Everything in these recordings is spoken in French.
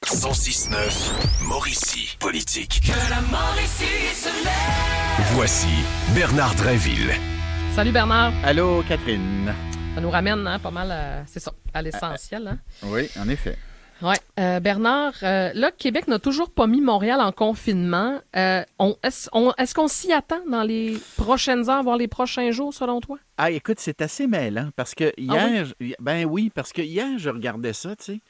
106.9 Mauricie Politique. Que la Mauricie se lève. Voici Bernard Drinville. Salut Bernard. Allô, Catherine. Ça nous ramène pas mal à l'essentiel. Hein? Oui, en effet. Oui. Bernard, là, Québec n'a toujours pas mis Montréal en confinement. Est-ce qu'on s'y attend dans les prochaines heures, voire les prochains jours, selon toi? Ah, écoute, c'est assez mêlant parce que hier, parce que hier, je regardais ça, tu sais.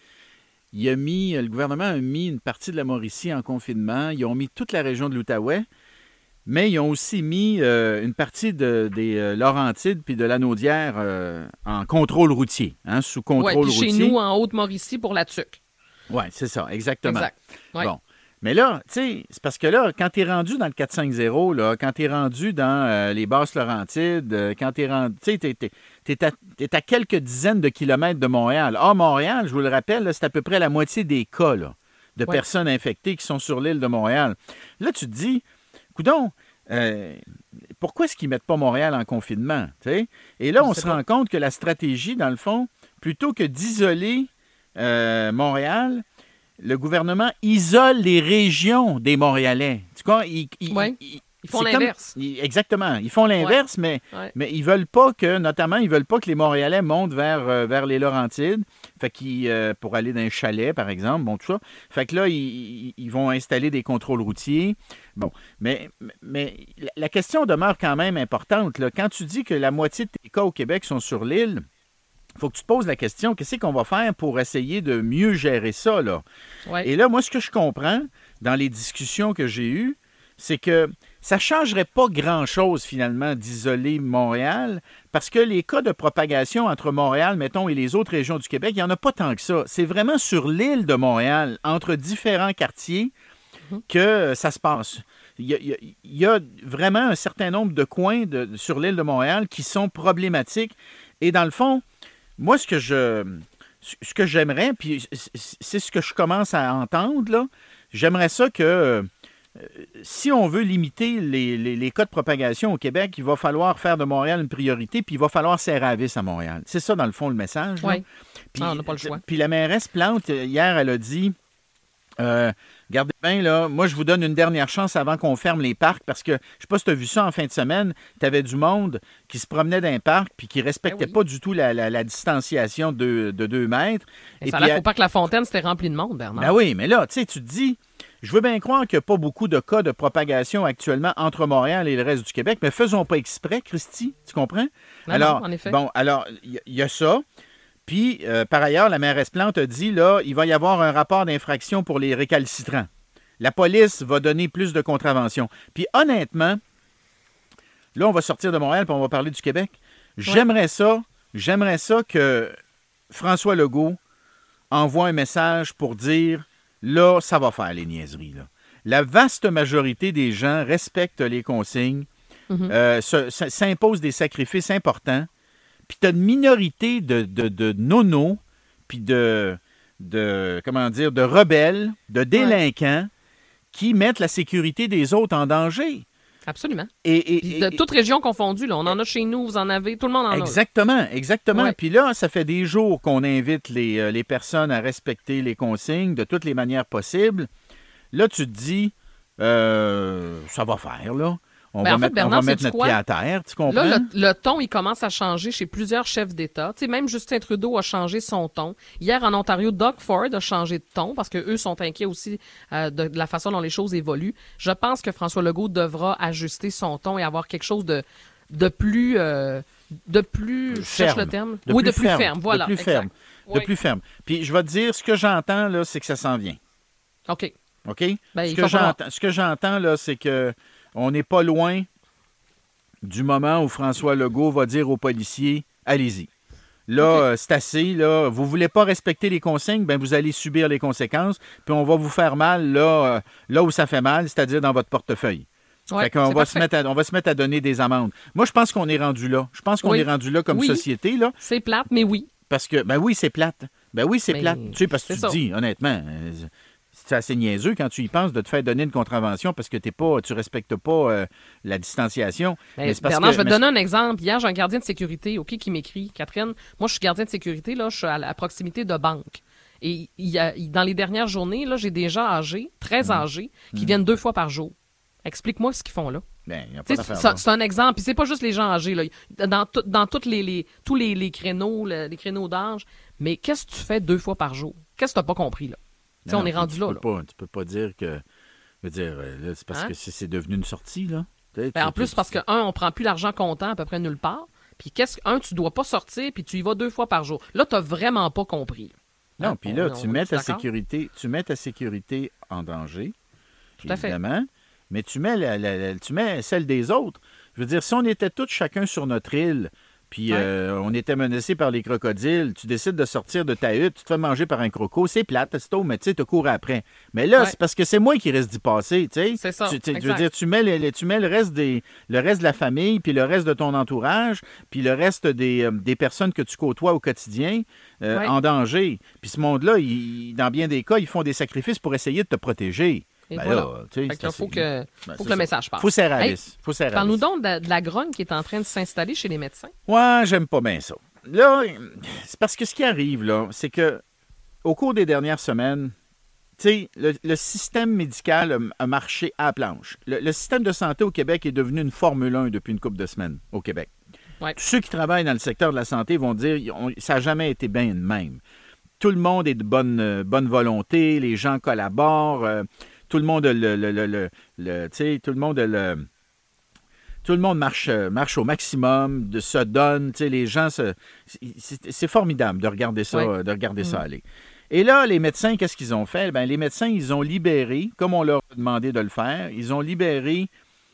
Le gouvernement a mis une partie de la Mauricie en confinement. Ils ont mis toute la région de l'Outaouais, mais ils ont aussi mis une partie des Laurentides puis de l'Anaudière en contrôle routier, sous contrôle routier. Puis chez nous, en Haute-Mauricie, pour la TUC. Oui, c'est ça, exactement. Exact. Ouais. Bon. Mais là, tu sais, c'est parce que là, quand tu es rendu dans le 450, là, quand tu es rendu dans les Basses-Laurentides, quand tu es rendu, tu sais, t'es à quelques dizaines de kilomètres de Montréal. Or, Montréal, je vous le rappelle, là, c'est à peu près la moitié des cas là, de personnes infectées qui sont sur l'île de Montréal. Là, tu te dis, coudonc, pourquoi est-ce qu'ils ne mettent pas Montréal en confinement? T'sais? Et là, on se rend compte que la stratégie, dans le fond, plutôt que d'isoler Montréal, le gouvernement isole les régions des Montréalais. Tu vois, ils font l'inverse. Exactement. Ils font l'inverse, mais ils veulent pas que, notamment, ils veulent pas que les Montréalais montent vers les Laurentides. Fait qu'ils, pour aller dans un chalet, par exemple, bon, tout ça. Fait que là, ils vont installer des contrôles routiers. Bon, mais la question demeure quand même importante, là. Quand tu dis que la moitié de tes cas au Québec sont sur l'île, il faut que tu te poses la question, qu'est-ce qu'on va faire pour essayer de mieux gérer ça, là? Ouais. Et là, moi, ce que je comprends dans les discussions que j'ai eues, c'est que ça ne changerait pas grand-chose, finalement, d'isoler Montréal, parce que les cas de propagation entre Montréal, mettons, et les autres régions du Québec, il n'y en a pas tant que ça. C'est vraiment sur l'île de Montréal, entre différents quartiers, que ça se passe. Il y a vraiment un certain nombre de coins sur l'île de Montréal qui sont problématiques. Et dans le fond, moi, ce que j'aimerais, puis c'est ce que je commence à entendre, là, j'aimerais ça que si on veut limiter les cas de propagation au Québec, il va falloir faire de Montréal une priorité, puis il va falloir serrer à vis à Montréal. C'est ça, dans le fond, le message. Oui. On n'a pas le choix. Puis la mairesse Plante, hier, elle a dit... Regardez bien, là, moi, je vous donne une dernière chance avant qu'on ferme les parcs parce que, je ne sais pas si tu as vu ça en fin de semaine, tu avais du monde qui se promenait dans un parc puis qui ne respectait pas du tout la distanciation de 2 mètres. Et ça a l'air pour pas que la fontaine s'était remplie de monde, Bernard. Ben oui, mais là, tu sais, tu te dis, je veux bien croire qu'il n'y a pas beaucoup de cas de propagation actuellement entre Montréal et le reste du Québec, mais faisons pas exprès, Christy, tu comprends? Non, en effet. Bon, alors, il y a ça. Puis, par ailleurs, la mairesse Plante a dit, là, il va y avoir un rapport d'infraction pour les récalcitrants. La police va donner plus de contraventions. Puis, honnêtement, là, on va sortir de Montréal puis on va parler du Québec. J'aimerais ça que François Legault envoie un message pour dire, là, ça va faire les niaiseries, là. La vaste majorité des gens respectent les consignes, s'imposent des sacrifices importants. Puis tu as une minorité de nonos, puis de rebelles, de délinquants qui mettent la sécurité des autres en danger. Absolument. Et de toutes régions confondues, là, on en a chez nous, vous en avez, tout le monde en a. Exactement. Ouais. Puis là, ça fait des jours qu'on invite les personnes à respecter les consignes de toutes les manières possibles. Là, tu te dis, ça va faire, là. On va mettre notre pied à terre, tu comprends? Là, le ton, il commence à changer chez plusieurs chefs d'État. Tu sais, même Justin Trudeau a changé son ton. Hier, en Ontario, Doug Ford a changé de ton parce qu'eux sont inquiets aussi de la façon dont les choses évoluent. Je pense que François Legault devra ajuster son ton et avoir quelque chose de plus... je cherche le terme. De plus ferme. Voilà, de plus ferme. De plus ferme. Puis je vais te dire, ce que j'entends, là, c'est que ça s'en vient. OK? Ben, ce que j'entends, là, c'est que on n'est pas loin du moment où François Legault va dire aux policiers, allez-y. Là, c'est assez. Là, vous ne voulez pas respecter les consignes, ben vous allez subir les conséquences, puis on va vous faire mal là où ça fait mal, c'est-à-dire dans votre portefeuille. Fait qu'on va se mettre à donner des amendes. Moi, je pense qu'on est rendu là. Je pense qu'on est rendu là comme société. Là. C'est plate, mais oui. Parce que, c'est plate. Tu sais, parce que tu te dis, honnêtement... C'est assez niaiseux quand tu y penses de te faire donner une contravention parce que tu respectes pas la distanciation. Mais c'est Bernard, je vais te donner un exemple. Hier, j'ai un gardien de sécurité qui m'écrit. Catherine, moi, je suis gardien de sécurité, là, je suis à proximité de banque. Et dans les dernières journées, là, j'ai des gens âgés, très âgés, qui viennent 2 fois par jour. Explique-moi ce qu'ils font là. Ben, y a pas d'affaire, C'est un exemple. Puis c'est pas juste les gens âgés. Là. Dans tous les créneaux, les créneaux d'âge. Mais qu'est-ce que tu fais 2 fois par jour? Qu'est-ce que tu n'as pas compris là? Non, on est rendu là. Tu peux pas dire que... Je veux dire, là, c'est parce que c'est devenu une sortie, là. En plus, parce que, on prend plus l'argent comptant à peu près nulle part. Puis tu dois pas sortir, puis tu y vas 2 fois par jour. Là, tu n'as vraiment pas compris. Non, puis là, tu mets ta sécurité en danger. Tout à fait. Évidemment. Mais tu mets celle des autres. Je veux dire, si on était tous chacun sur notre île, puis on était menacés par les crocodiles, tu décides de sortir de ta hutte, tu te fais manger par un croco, c'est plate, c'est tôt, mais tu sais, tu cours après. Mais là, c'est parce que c'est moi qui risque d'y passer, tu sais. C'est ça, je veux dire, tu mets le reste de la famille, puis le reste de ton entourage, puis le reste des personnes que tu côtoies au quotidien en danger. Puis ce monde-là, dans bien des cas, ils font des sacrifices pour essayer de te protéger. Et Ben voilà. là, tu sais, il faut que le message passe. Faut serrer à Hey, vis. Parle-nous donc de la grogne qui est en train de s'installer chez les médecins. Ouais, j'aime pas bien ça. Là, c'est parce que ce qui arrive, là, c'est que au cours des dernières semaines, tu sais, le système médical a marché à la planche. Le système de santé au Québec est devenu une Formule 1 depuis une couple de semaines au Québec. Ouais. Tous ceux qui travaillent dans le secteur de la santé vont dire ça n'a jamais été bien de même. Tout le monde est de bonne volonté, les gens collaborent, tout le monde tout le monde marche au maximum, se donne, les gens c'est formidable de regarder ça aller. Et là, les médecins, qu'est-ce qu'ils ont fait? Ben, les médecins, ils ont libéré, comme on leur a demandé de le faire, ils ont libéré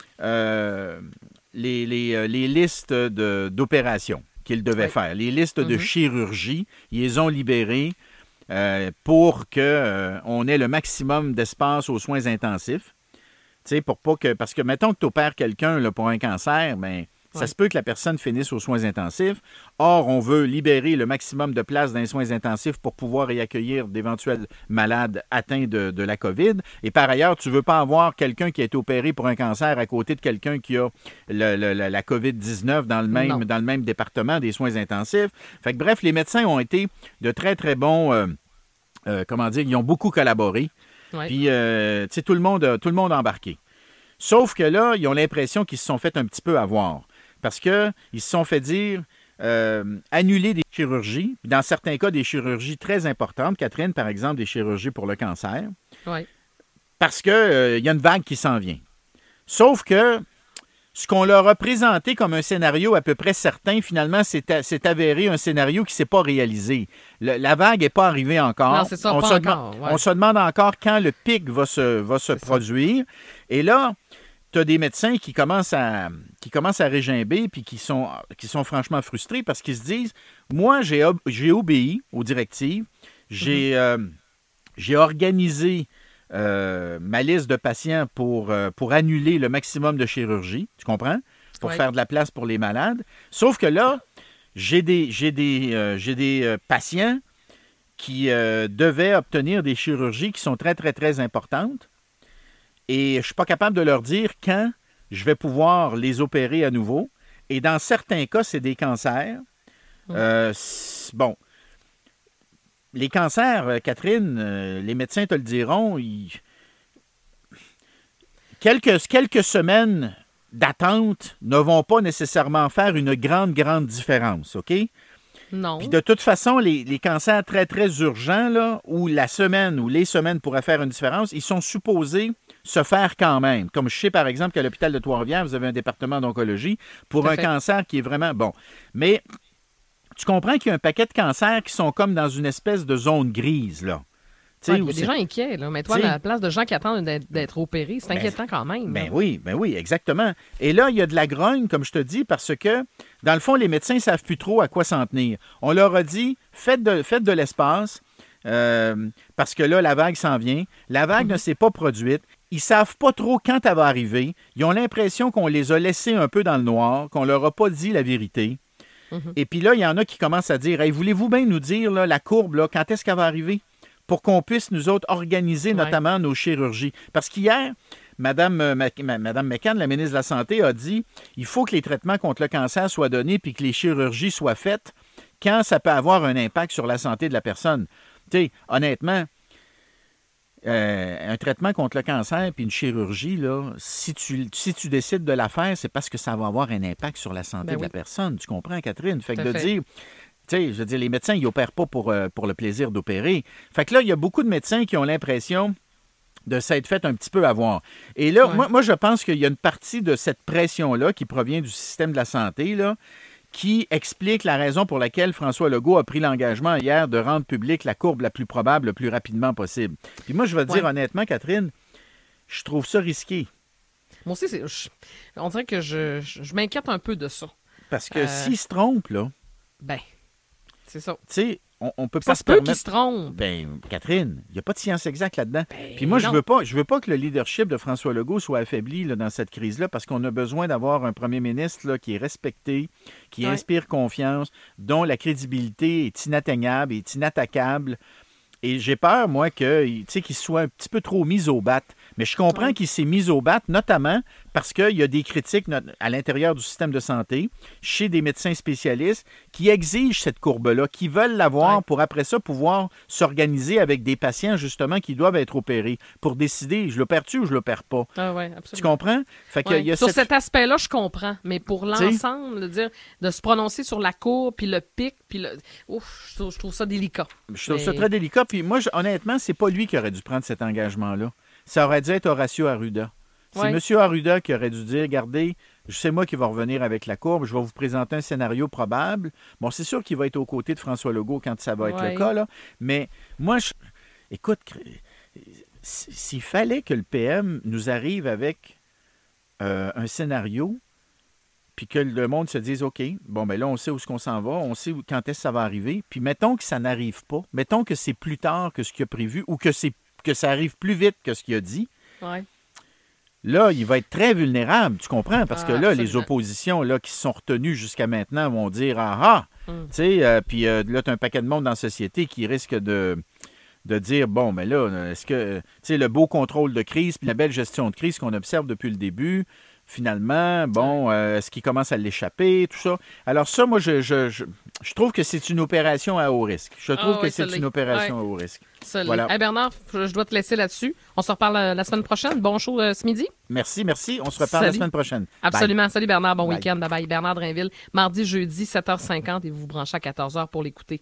les listes d'opérations qu'ils devaient faire. Les listes de chirurgie, ils les ont libérées pour qu'on ait le maximum d'espace aux soins intensifs. Tu sais, pour pas que... Parce que, mettons que tu opères quelqu'un là, pour un cancer, ben, ça se peut que la personne finisse aux soins intensifs. Or, on veut libérer le maximum de places dans les soins intensifs pour pouvoir y accueillir d'éventuels malades atteints de la COVID. Et par ailleurs, tu ne veux pas avoir quelqu'un qui a été opéré pour un cancer à côté de quelqu'un qui a la COVID-19 dans le même département des soins intensifs. Fait que, bref, les médecins ont été de très, très bons... ils ont beaucoup collaboré. Ouais. Puis, tu sais, tout le monde a embarqué. Sauf que là, ils ont l'impression qu'ils se sont fait un petit peu avoir. Parce qu'ils se sont fait dire annuler des chirurgies, dans certains cas, des chirurgies très importantes. Catherine, par exemple, des chirurgies pour le cancer. Ouais. Parce qu'il y a une vague qui s'en vient. Sauf que ce qu'on leur a présenté comme un scénario à peu près certain, finalement, c'est avéré un scénario qui ne s'est pas réalisé. La vague n'est pas arrivée encore. Non, c'est ça, pas encore. On se demande encore quand le pic va se produire. Et là, tu as des médecins qui commencent à régimber puis qui sont franchement frustrés parce qu'ils se disent, moi, j'ai obéi aux directives, j'ai organisé ma liste de patients pour annuler le maximum de chirurgie, tu comprends? Pour faire de la place pour les malades. Sauf que là, j'ai des patients qui devaient obtenir des chirurgies qui sont très, très, très importantes. Et je ne suis pas capable de leur dire quand je vais pouvoir les opérer à nouveau. Et dans certains cas, c'est des cancers. Les cancers, Catherine, les médecins te le diront, quelques semaines d'attente ne vont pas nécessairement faire une grande, grande différence, OK? Non. Puis de toute façon, les cancers très, très urgents, là, où la semaine ou les semaines pourraient faire une différence, ils sont supposés se faire quand même. Comme je sais, par exemple, qu'à l'hôpital de Trois-Rivières, vous avez un département d'oncologie pour un cancer qui est vraiment bon. Mais tu comprends qu'il y a un paquet de cancers qui sont comme dans une espèce de zone grise, là. Il y a des gens inquiets, là. Mais toi, à la place de gens qui attendent d'être opérés, c'est inquiétant quand même. Ben oui, exactement. Et là, il y a de la grogne, comme je te dis, parce que, dans le fond, les médecins ne savent plus trop à quoi s'en tenir. On leur a dit, faites de l'espace, parce que là, la vague s'en vient. La vague ne s'est pas produite. Ils ne savent pas trop quand elle va arriver. Ils ont l'impression qu'on les a laissés un peu dans le noir, qu'on leur a pas dit la vérité. Et puis là, il y en a qui commencent à dire, hey, voulez-vous bien nous dire, là, la courbe, là, quand est-ce qu'elle va arriver? Pour qu'on puisse, nous autres, organiser notamment nos chirurgies. Parce qu'hier, Mme McCann, la ministre de la Santé, a dit il faut que les traitements contre le cancer soient donnés puis que les chirurgies soient faites quand ça peut avoir un impact sur la santé de la personne. Tu sais, honnêtement, un traitement contre le cancer puis une chirurgie, là, si tu décides de la faire, c'est parce que ça va avoir un impact sur la santé de la personne. Tu comprends, Catherine? Fait que de dire... Tu sais, je veux dire, les médecins, ils n'opèrent pas pour le plaisir d'opérer. Fait que là, il y a beaucoup de médecins qui ont l'impression de s'être fait un petit peu avoir. Et là, moi, je pense qu'il y a une partie de cette pression-là qui provient du système de la santé, là, qui explique la raison pour laquelle François Legault a pris l'engagement hier de rendre publique la courbe la plus probable le plus rapidement possible. Puis moi, je vais te dire honnêtement, Catherine, je trouve ça risqué. Moi aussi, on dirait que je m'inquiète un peu de ça. Parce que s'il se trompe, là... Ben, c'est ça. Tu sais, on peut pas se permettre... qu'il se trompe. Ben, Catherine, il n'y a pas de science exacte là-dedans. Ben, puis moi, je veux pas que le leadership de François Legault soit affaibli là, dans cette crise-là, parce qu'on a besoin d'avoir un premier ministre là, qui est respecté, qui inspire confiance, dont la crédibilité est inatteignable, est inattaquable. Et j'ai peur, moi, qu'il soit un petit peu trop mis au bat. Mais je comprends qu'il s'est mis au bat, notamment parce qu'il y a des critiques à l'intérieur du système de santé, chez des médecins spécialistes, qui exigent cette courbe-là, qui veulent l'avoir pour après ça pouvoir s'organiser avec des patients, justement, qui doivent être opérés, pour décider, je l'opère-tu ou je l'opère pas. Ah oui, absolument. Tu comprends? Fait que, il y a sur cet aspect-là, je comprends. Mais pour l'ensemble, de se prononcer sur la courbe, puis le pic, puis le... Ouf, je trouve ça délicat. Je trouve ça très délicat. Puis moi, honnêtement, c'est pas lui qui aurait dû prendre cet engagement-là. Ça aurait dû être Horacio Arruda. C'est M. Arruda qui aurait dû dire, regardez, c'est moi qui va revenir avec la courbe, je vais vous présenter un scénario probable. Bon, c'est sûr qu'il va être aux côtés de François Legault quand ça va être le cas, là. Mais moi, écoute, s'il fallait que le PM nous arrive avec un scénario, puis que le monde se dise, OK, bon, ben là, on sait où est-ce qu'on s'en va, on sait quand est-ce que ça va arriver, puis mettons que ça n'arrive pas, mettons que c'est plus tard que ce qu'il a prévu, ou que ça arrive plus vite que ce qu'il a dit, là, il va être très vulnérable, tu comprends? Parce que là, absolument. Les oppositions là, qui se sont retenues jusqu'à maintenant vont dire, tu sais, puis là, tu as un paquet de monde dans la société qui risque de dire, bon, mais là, est-ce que, tu sais, le beau contrôle de crise, puis la belle gestion de crise qu'on observe depuis le début, finalement, bon, est-ce qu'il commence à l'échapper, tout ça? Alors ça, moi, je trouve que c'est une opération à haut risque. Je trouve que c'est une opération à haut risque. Voilà. Hey Bernard, je dois te laisser là-dessus. On se reparle la semaine prochaine. Bon show ce midi. Merci. On se reparle la semaine prochaine. Absolument. Bye. Salut Bernard, bon week-end. Bye bye. Bernard Drainville, mardi, jeudi, 7h50 et vous vous branchez à 14h pour l'écouter.